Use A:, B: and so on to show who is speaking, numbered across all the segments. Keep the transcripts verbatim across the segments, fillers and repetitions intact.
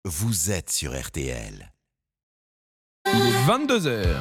A: vous êtes sur R T L.
B: Il est vingt-deux heures.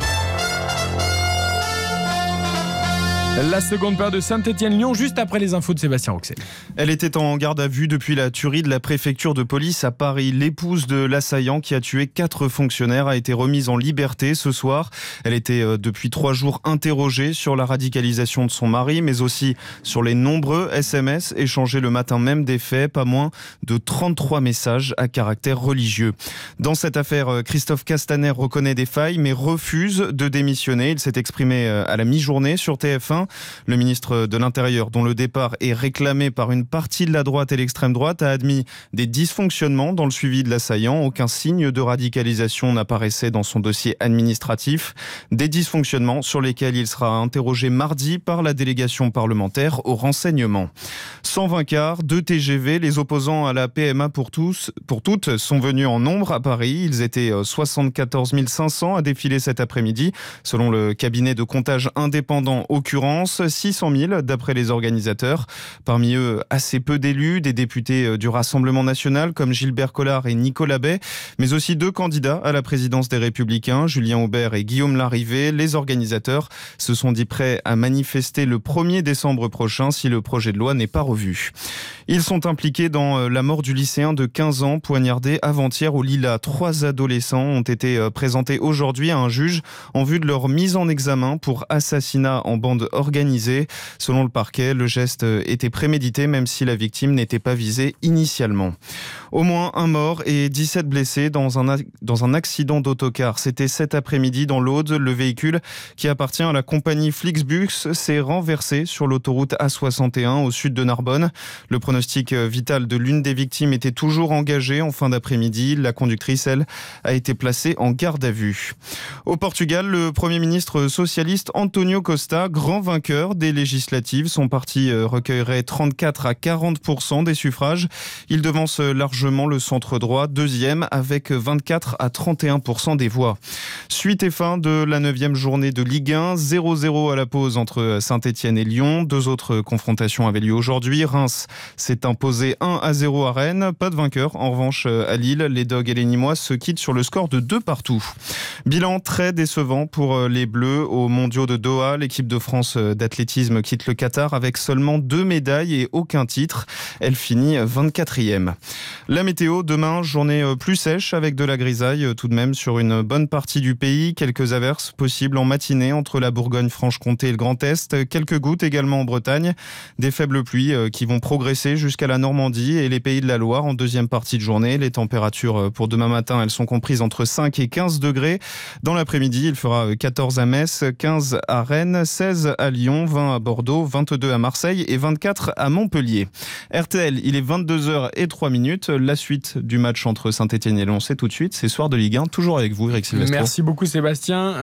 B: La seconde paire de Saint-Étienne-Lyon, juste après les infos de Sébastien Roxel.
C: Elle était en garde à vue depuis la tuerie de la préfecture de police à Paris. L'épouse de l'assaillant qui a tué quatre fonctionnaires a été remise en liberté ce soir. Elle était euh, depuis trois jours interrogée sur la radicalisation de son mari, mais aussi sur les nombreux S M S échangés le matin même des faits. Pas moins de trente-trois messages à caractère religieux. Dans cette affaire, Christophe Castaner reconnaît des failles, mais refuse de démissionner. Il s'est exprimé à la mi-journée sur T F un. Le ministre de l'Intérieur, dont le départ est réclamé par une partie de la droite et l'extrême droite, a admis des dysfonctionnements dans le suivi de l'assaillant. Aucun signe de radicalisation n'apparaissait dans son dossier administratif. Des dysfonctionnements sur lesquels il sera interrogé mardi par la délégation parlementaire au renseignement. cent vingt cars, deux T G V, les opposants à la P M A pour tous, pour toutes sont venus en nombre à Paris. Ils étaient soixante-quatorze mille cinq cents à défiler cet après-midi, selon le cabinet de comptage indépendant Occurrence. six cent mille d'après les organisateurs. Parmi eux, assez peu d'élus, des députés du Rassemblement national comme Gilbert Collard et Nicolas Bay, mais aussi deux candidats à la présidence des Républicains, Julien Aubert et Guillaume Larrivé. Les organisateurs se sont dit prêts à manifester le premier décembre prochain si le projet de loi n'est pas revu. Ils sont impliqués dans la mort du lycéen de quinze ans poignardé avant-hier au Lilas. Trois adolescents ont été présentés aujourd'hui à un juge en vue de leur mise en examen pour assassinat en bande organisée. Selon le parquet, le geste était prémédité même si la victime n'était pas visée initialement. Au moins un mort et dix-sept blessés dans un, dans un accident d'autocar. C'était cet après-midi dans l'Aude. Le véhicule qui appartient à la compagnie Flixbus s'est renversé sur l'autoroute A soixante et un au sud de Narbonne. Le pronostic vital de l'une des victimes était toujours engagé en fin d'après-midi. La conductrice, elle, a été placée en garde à vue. Au Portugal, le Premier ministre socialiste António Costa, grand vainqueur des législatives. Son parti recueillerait trente-quatre à quarante pour cent des suffrages. Il devance largement le centre-droit, deuxième, avec vingt-quatre à trente et un pour cent des voix. Suite et fin de la neuvième journée de Ligue un, zéro zéro à la pause entre Saint-Étienne et Lyon. Deux autres confrontations avaient lieu aujourd'hui. Reims s'est imposé un à zéro à Rennes. Pas de vainqueur. En revanche, à Lille, les Dogs et les Nîmois se quittent sur le score de deux partout. Bilan très décevant pour les Bleus aux mondiaux de Doha. L'équipe de France d'athlétisme quitte le Qatar avec seulement deux médailles et aucun titre. Elle finit vingt-quatrième. La météo, demain, journée plus sèche avec de la grisaille tout de même sur une bonne partie du pays. Quelques averses possibles en matinée entre la Bourgogne-Franche-Comté et le Grand Est. Quelques gouttes également en Bretagne. Des faibles pluies qui vont progresser jusqu'à la Normandie et les Pays de la Loire en deuxième partie de journée. Les températures pour demain matin, elles sont comprises entre cinq et quinze degrés. Dans l'après-midi, il fera quatorze à Metz, quinze à Rennes, seize à Lyon, vingt à Bordeaux, vingt-deux à Marseille et vingt-quatre à Montpellier. R T L, il est vingt-deux heures zéro trois minutes. La suite du match entre Saint-Étienne et Lyon, c'est tout de suite. C'est soir de Ligue un, toujours avec vous, Eric Silvestro.
B: Merci beaucoup Sébastien.